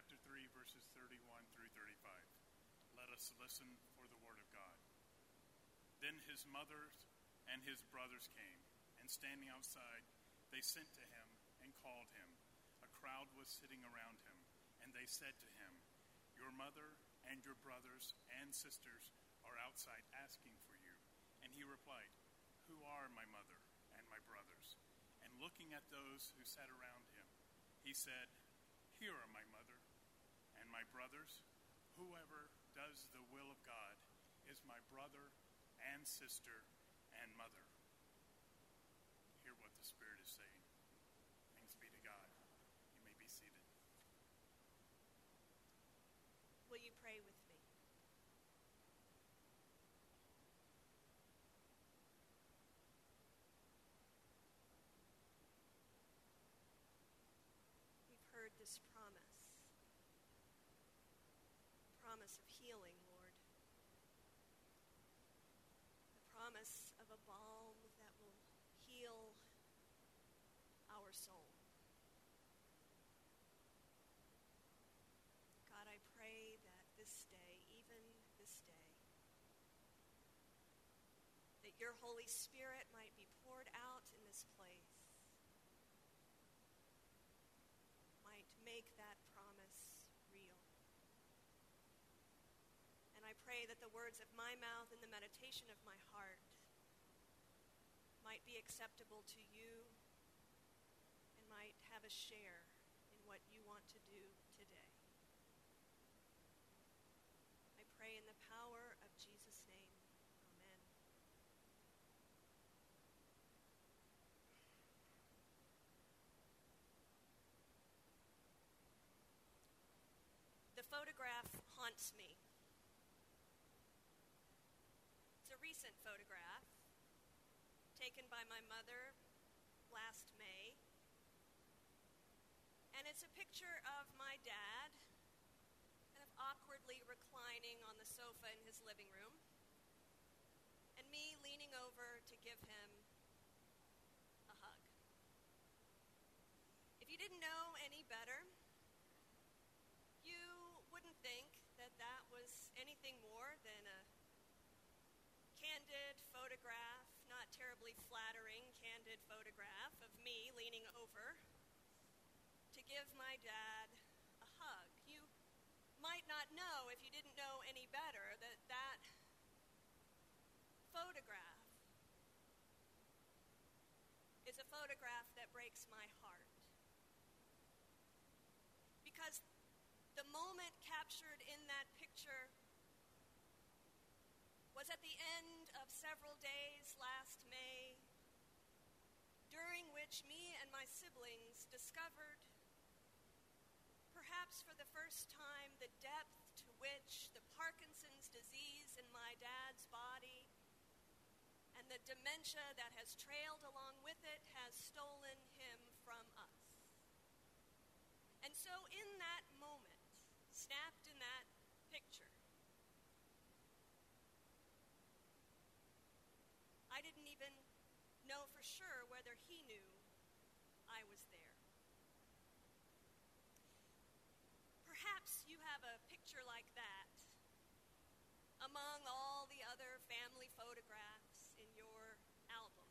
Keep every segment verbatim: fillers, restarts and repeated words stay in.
chapter three, verses thirty-one through thirty-five. Let us listen for the word of God. Then his mother and his brothers came, and standing outside, they sent to him and called him. A crowd was sitting around him, and they said to him, "Your mother and your brothers and sisters are outside asking for you." And he replied, "Who are my mother and my brothers?" And looking at those who sat around him, he said, "Here are my mother and my brothers. Whoever does the will of God is my brother and sister and mother." Hear what the Spirit is saying. Thanks be to God. You may be seated. Will you pray with me? We've heard this promise, promise of healing, Lord. The promise of a balm that will heal our soul. God, I pray that this day, even this day, that your Holy Spirit might be poured out in this place, might make that promise real. And I pray that the words of my mouth and the meditation of my heart might be acceptable to you and might have a share in what you want to do today. I pray in the power of Jesus' name. Amen. The photograph haunts me. It's a recent photograph taken by my mother last May. And it's a picture of my dad kind of awkwardly reclining on the sofa in his living room, and me leaning over to give him a hug. If you didn't know any better, you wouldn't think that that was anything more than a candid photograph, not terribly flattering candid photograph of me leaning over to give my dad a hug. You might not know, if you didn't know any better, that that photograph is a photograph that breaks my heart. Because the moment captured in that picture was at the end of several days last May, during which me and my siblings discovered, perhaps for the first time, the depth to which the Parkinson's disease in my dad's body and the dementia that has trailed along with it has stolen him from us. And so in that moment, snapped in that picture, I didn't even know for sure whether he knew I was there. Perhaps you have a picture like that among all the other family photographs in your album.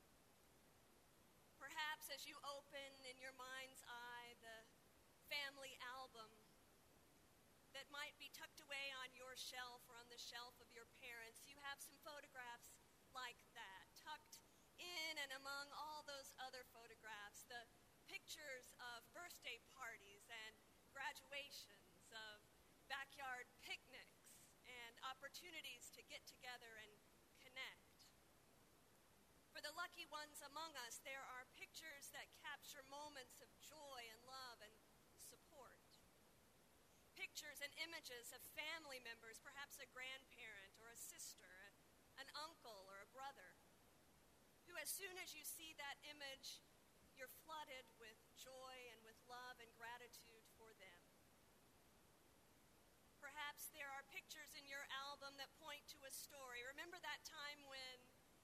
Perhaps as you open in your mind's eye the family album that might be tucked away on your shelf or on the shelf of your parents, you have some photographs like that, tucked in and among all those other photographs, the pictures of birthday parties and graduations, of backyard picnics, and opportunities to get together and connect. For the lucky ones among us, there are pictures that capture moments of joy and love and support. Pictures and images of family members, perhaps a grandparent or a sister, an uncle or a brother, who as soon as you see that image, you're flooded with joy and with love and gratitude for them. Perhaps there are pictures in your album that point to a story. Remember that time when,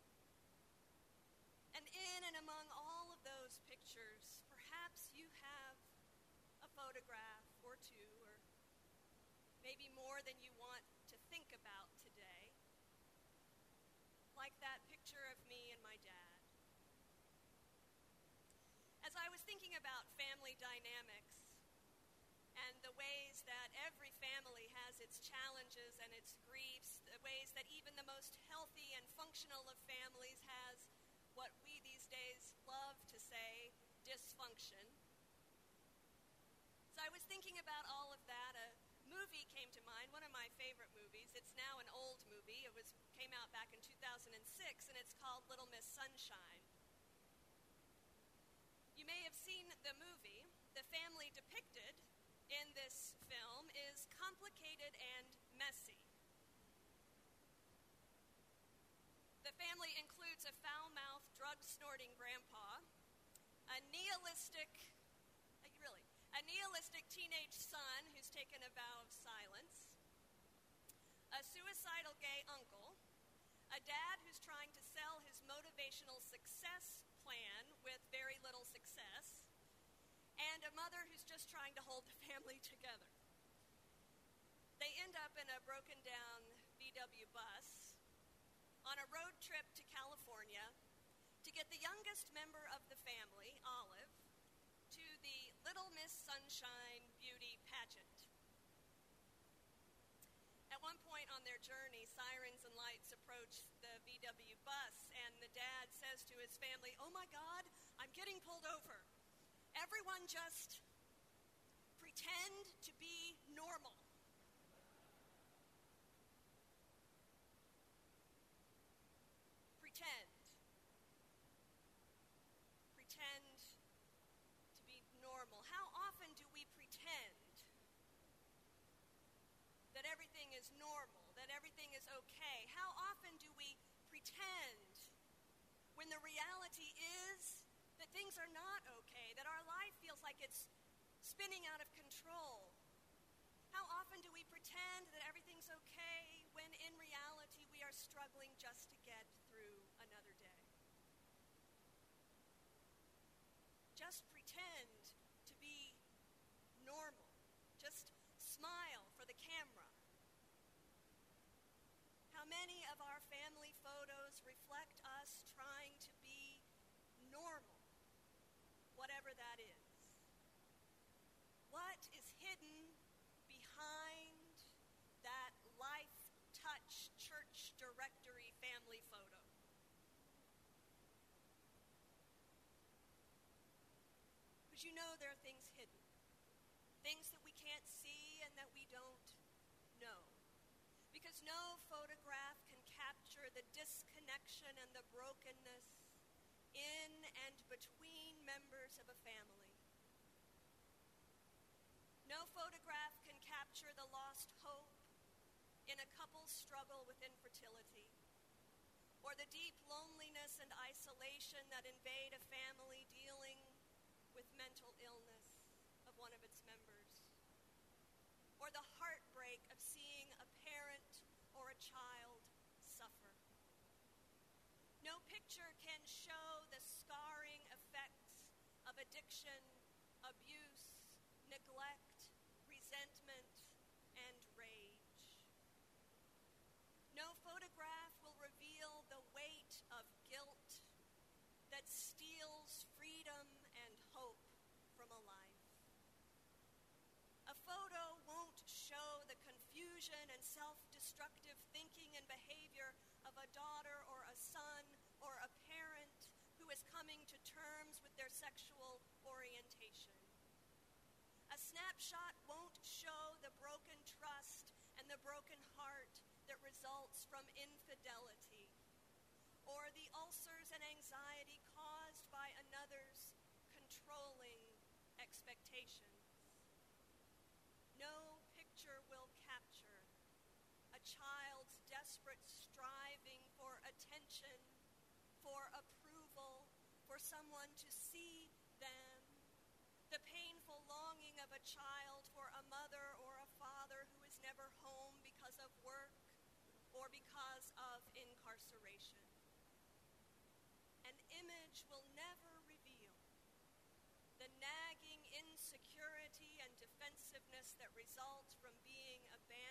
and in and among all of those pictures, perhaps you have a photograph or two maybe more than you want to think about today. Like that picture of me and my dad. As I was thinking about family dynamics and the ways that every family has its challenges and its griefs, the ways that even the most healthy and functional of families has what we these days love to say, dysfunction. So I was thinking about all of that. A movie came to mind, one of my favorite movies. It's now an old movie. It was came out back in two thousand six, and it's called Little Miss Sunshine. You may have seen the movie. The family depicted in this film is complicated and messy. The family includes a foul-mouthed, drug-snorting grandpa, a nihilistic, really, a nihilistic teenage son who's taken a vow of silence, a suicidal gay uncle, a dad who's trying to sell his motivational success plan with very little success, and a mother who's just trying to hold the family together. They end up in a broken-down V W bus on a road trip to California to get the youngest member of the family, Olive, to the Little Miss Sunshine beauty pageant. At one point on their journey, sirens and lights approach the V W bus, and the dad says to his family, "Oh my God, I'm getting pulled over. Everyone just pretend to be normal." Pretend. Pretend to be normal. How often do we pretend that everything is normal, that everything is okay? How often do we pretend when the reality is that things are not okay, that our life feels like it's spinning out of control? How often do we pretend that everything's okay when in reality we are struggling just to get through another day? Just pretend to be normal. Just smile for the camera. How many of our family photos reflect us trying to be normal, whatever that is? What is hidden behind that Life Touch church directory family photo? Because you know there are things hidden, things that we can't see and that we don't know. Because no photograph can capture the disconnection and the brokenness in and between members of a family. No photograph can capture the lost hope in a couple's struggle with infertility, or the deep loneliness and isolation that invade a family dealing with mental illness of one of its members, or the heartbreak of seeing a parent or a child suffer. No picture can show the scarring effects of addiction, abuse, neglect, resentment, and rage. No photograph will reveal the weight of guilt that steals freedom and hope from a life. A photo won't show the confusion and self-destructive thinking and behavior of a daughter or a son or a parent who is coming to terms with their sexual orientation. A snapshot won't show the broken trust and the broken heart that results from infidelity, or the ulcers and anxiety caused by another's controlling expectations. No picture will capture a child's desperate striving for attention, for approval, for someone to see them, the painful longing of a child for a mother or a father who is never home because of work or because of incarceration. An image will never reveal the nagging insecurity and defensiveness that results from being abandoned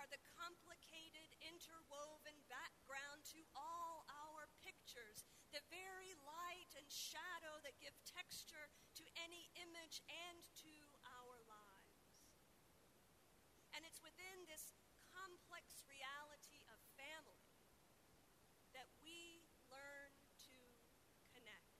are the complicated, interwoven background to all our pictures, the very light and shadow that give texture to any image and to our lives. And it's within this complex reality of family that we learn to connect.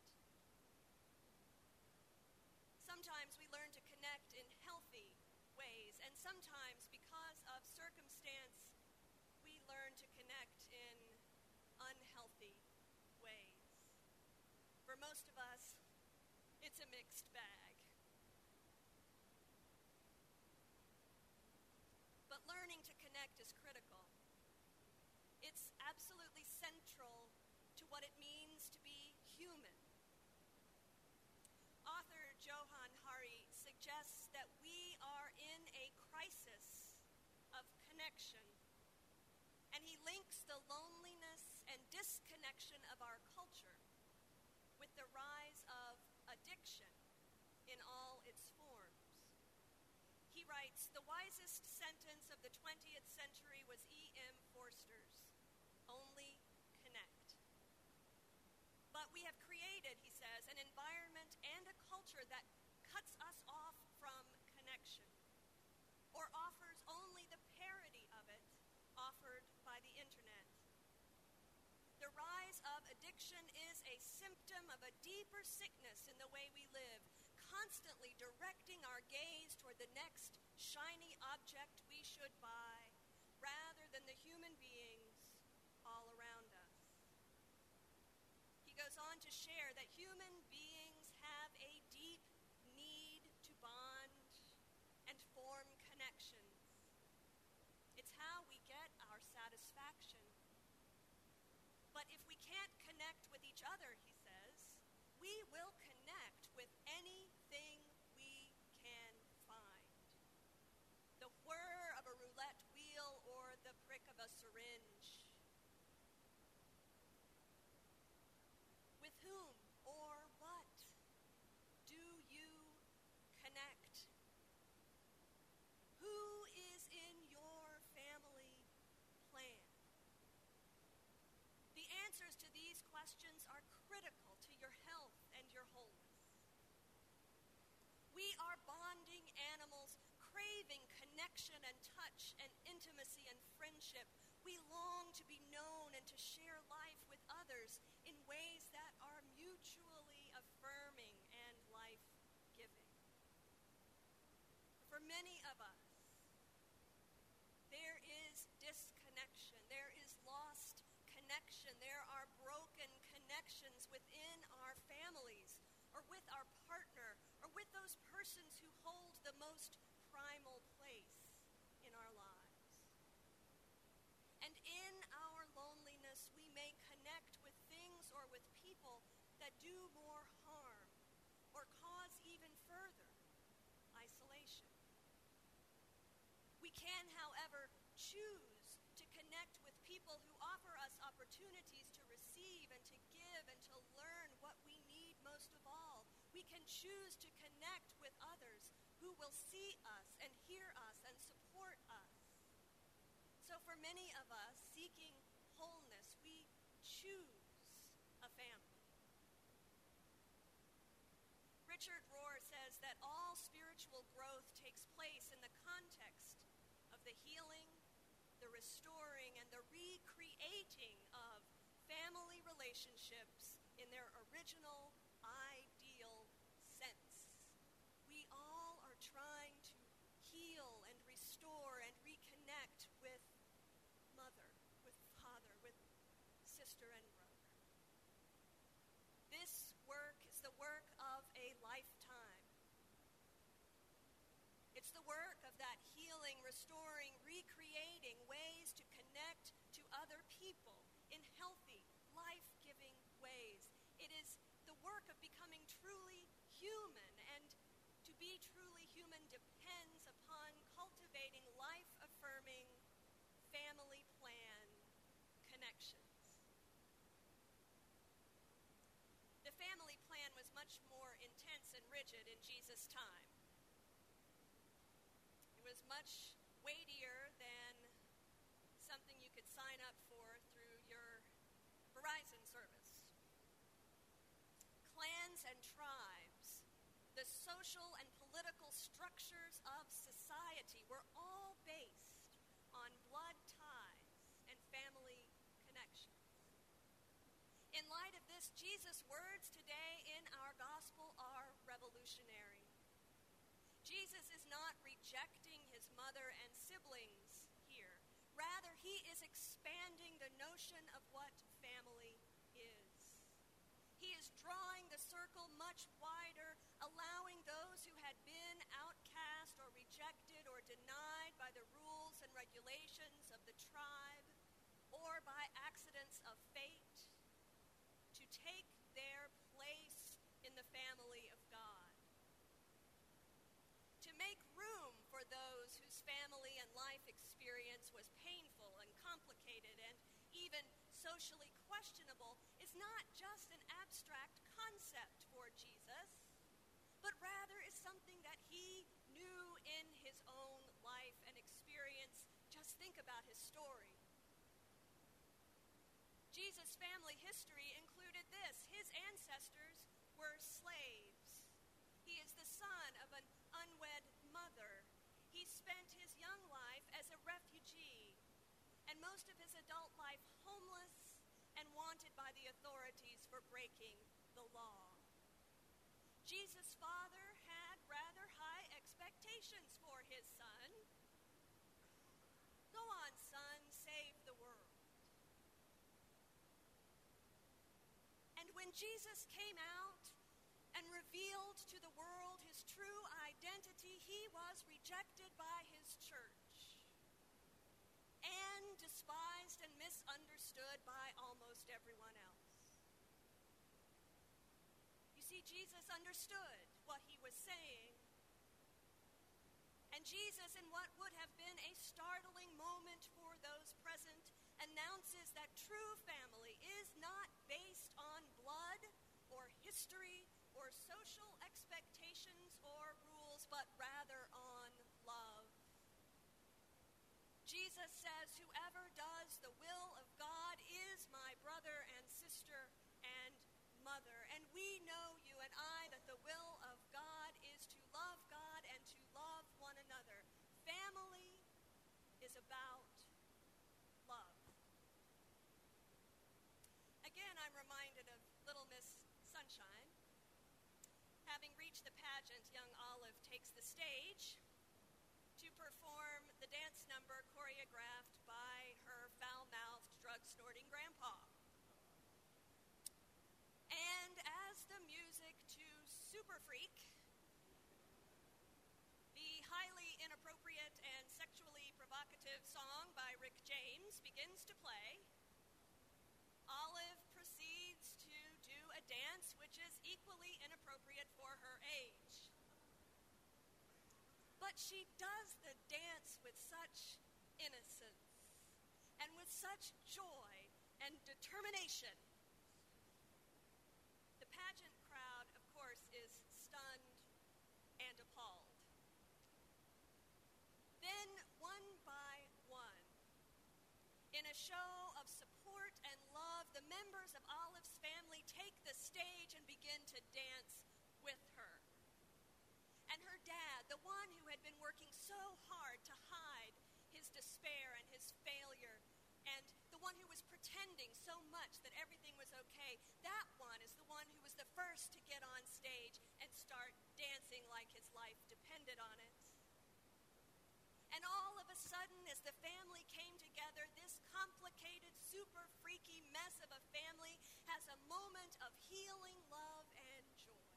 Sometimes we learn to connect in healthy ways, and sometimes, because of circumstance, we learn to connect in unhealthy ways. For most of us, it's a mixed bag. But learning to connect is critical. It's absolutely central to what it means to be human. Author Johann Hari suggests that we are in a crisis of connection, and he links the loneliness and disconnection of our culture with the rise of addiction in all its forms. He writes, "The wisest sentence of the twentieth century was E M Forster's, 'Only connect.' But we have created," he says, "an environment and a culture that cuts us off from connection, or offers only the parody of it offered by the internet. The rise of addiction is a symptom of a deeper sickness in the way we live, constantly directing our gaze toward the next shiny object we should buy, rather than the human beings all around us." He goes on to share that human beings have a deep need to bond and form connections. It's how we get our satisfaction. But if we can't connect with each other, he says, we will connect with anything we can find. The whir of a roulette wheel or the prick of a syringe. With whom or what do you connect? Who is in your family plan? The answers to these questions are critical to your health and your wholeness. We are bonding animals, craving connection and touch and intimacy and friendship. We long to be known and to share life with others in ways that are mutually affirming and life-giving. For many of us, there is disconnection. There is lost connection. There are broken connections within our families, or with our partner, or with those persons who hold the most primal place in our lives. And in our loneliness, we may connect with things or with people that do more harm or cause even further isolation. We can, however, choose to connect with people who offer us opportunities to receive and to give and to learn what we need most of all. We can choose to connect with others who will see us and hear us and support us. So for many of us seeking wholeness, we choose a family. Richard Rohr says that all spiritual growth takes place in the context of the healing, the restoring, and the recreating of family relationships in their original, ideal sense. We all are trying to heal and restore and reconnect with mother, with father, with sister and brother. This work is the work of a lifetime. It's the work of that healing, restoring, recreating ways to connect to other people in healthy, life-giving ways. It is the work of becoming truly human, and to be truly human depends upon cultivating life-affirming, family plan connections. The family plan was much more intense and rigid in Jesus' time. It was much weightier than sign up for through your Verizon service. Clans and tribes, the social and political structures of society were all based on blood ties and family connections. In light of this, Jesus' words today in our gospel are revolutionary. Jesus is not rejecting his mother and siblings here. Rather, he is expanding the notion of what family is. He is drawing the circle much wider, allowing those who had been outcast or rejected or denied by the rules and regulations of the tribe or by accidents of fate to take their place in the family of God. To make room for those whose family and life experience was painful and complicated and even socially questionable is not just an abstract concept for Jesus, but rather is something that he knew in his own life and experience. Just think about his story. Jesus' family history included this: his ancestors were slaves. He is the son of an unwed mother. He spent his young life as a refugee, and most of his adult life homeless and wanted by the authorities for breaking the law. Jesus' father had rather high expectations for his son. Go on, son, save the world. And when Jesus came out and revealed to the world his true identity, he was rejected by his church and despised and misunderstood by almost everyone else. You see, Jesus understood what he was saying. And Jesus, in what would have been a startling moment for those present, announces that true family is not based on blood or history or social expectations or rules, but rather on love. Jesus says, whoever does the will of God is my brother and sister and mother. And we know, you and I, that the will of God is to love God and to love one another. Family is about love. Again, I'm reminded of Little Miss Sunshine. Having reached the pageant, young Olive takes the stage to perform the dance number choreographed by her foul-mouthed, drug-snorting grandpa. And as the music to Super Freak, the highly inappropriate and sexually provocative song by Rick James, begins to play, Olive proceeds to do a dance which is equally inappropriate for her age. But she does the dance with such innocence and with such joy and determination. The pageant crowd, of course, is stunned and appalled. Then, one by one, in a show of support and love, the members of Olive's family take the stage and begin to dance with her. And her dad, the one who had been working so hard to hide his despair and his failure, and the one who was pretending so much that everything was okay, that one is the one who was the first to get on stage and start dancing like his life depended on it. And all of a sudden, as the family came together, this complicated, super freaky mess of a family has a moment of healing, love, and joy.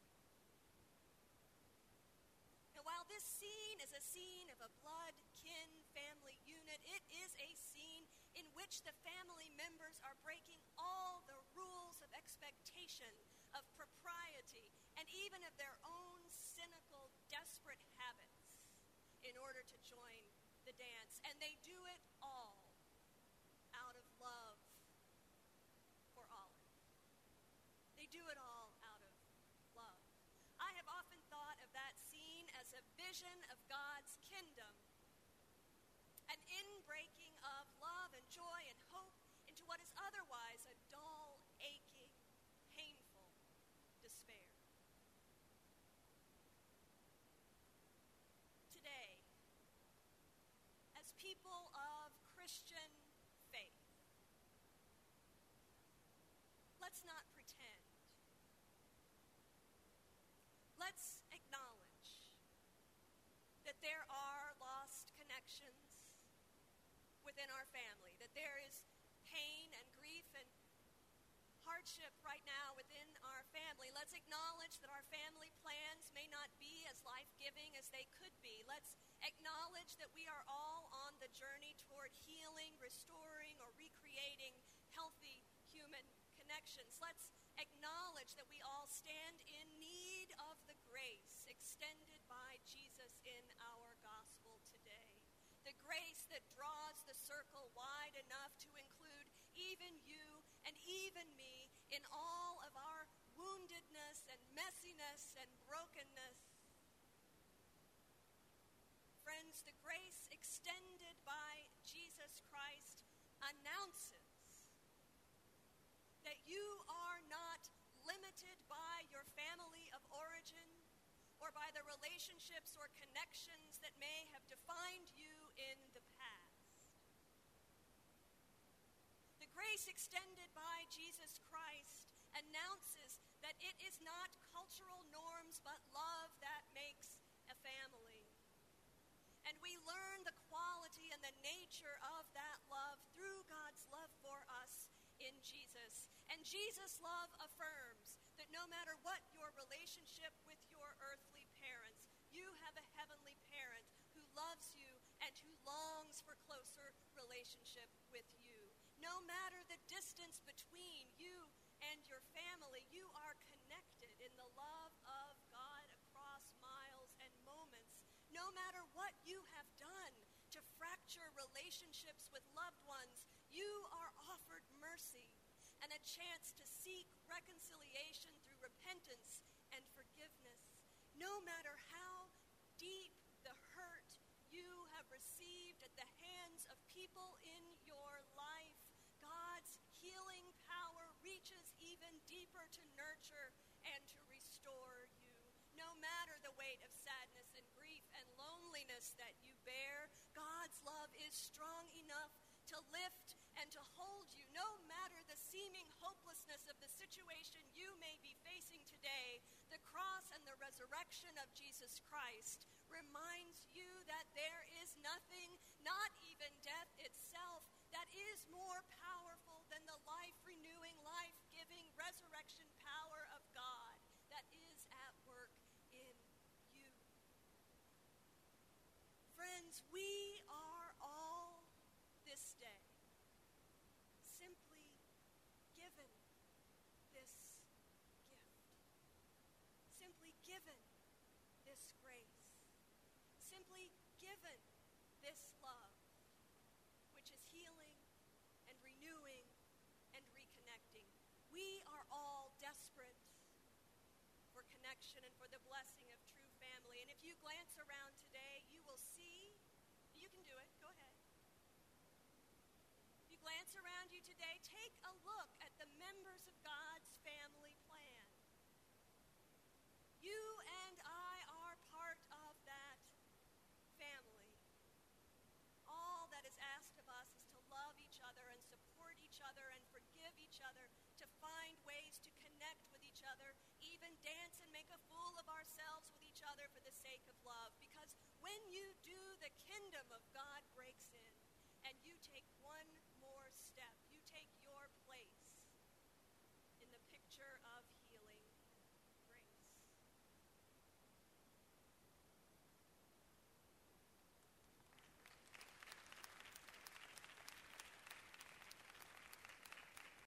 Now, while this scene is a scene of a blood, kin, family unit, it is a scene in which the family members are breaking all the rules of expectation, of propriety, and even of their own cynical, desperate habits in order to join the dance. And they do it all out of love for Olive. They do it all out of love. I have often thought of that scene as a vision of God's kingdom, an inbreaking of love and joy and hope into what is otherwise a dull, aching, painful despair. Today, as people of Christian faith, let's not pretend. Let's acknowledge that there are lost connections within our family, that there is pain and grief and hardship right now within our family. Let's acknowledge that our family plans may not be as life-giving as they could be. Let's acknowledge that we are all on the journey toward healing, restoring, or recreating healthy human connections. Let's acknowledge that we all stand in need of the grace extended by Jesus in our gospel today. The grace that draws the circle wide enough to include even you and even me in all of our woundedness and messiness and brokenness. Friends, the grace extended by Jesus Christ announces that you are not limited by your family of origin or by the relationships or connections that may have defined you in the past. The grace extended by Jesus Christ announces that it is not cultural norms but love that makes a family. And we learn the quality and the nature of that love through God's love for us in Jesus. And Jesus' love affirms that no matter what your relationship with your earthly parents, you have a heavenly parent who loves you and who longs for closer relationship with you. No matter the distance between you and your family, you are connected in the love of God across miles and moments. No matter what you have done to fracture relationships with loved ones, you are offered mercy and a chance to seek reconciliation through repentance and forgiveness. No matter how deep the hurt you have received at the hands of people in your life, God's healing power reaches even deeper to nurture and to restore you. No matter the weight of sadness and grief and loneliness that you bear, God's love is strong enough to lift and to hold you. No matter the seeming hopelessness of the situation you may be facing today, the cross and the resurrection of Jesus Christ reminds you that there is nothing, not even death itself, that is more powerful than the life-renewing, life-giving resurrection power of God that is at work in you. Friends, we are all this day simply given this gift, simply given this grace, simply given this love, which is healing and renewing and reconnecting. We are all desperate for connection and for the blessing of true family. And if you glance around today, you will see, you can do it, go ahead. If you glance around you today, take a look at the members of God's family plan. You and I are part of that family. All that is asked of us is to love each other and support each other and forgive each other, to find ways to connect with each other, even dance and make a fool of ourselves with each other for the sake of love. Because when you do, the kingdom of God breaks in, and you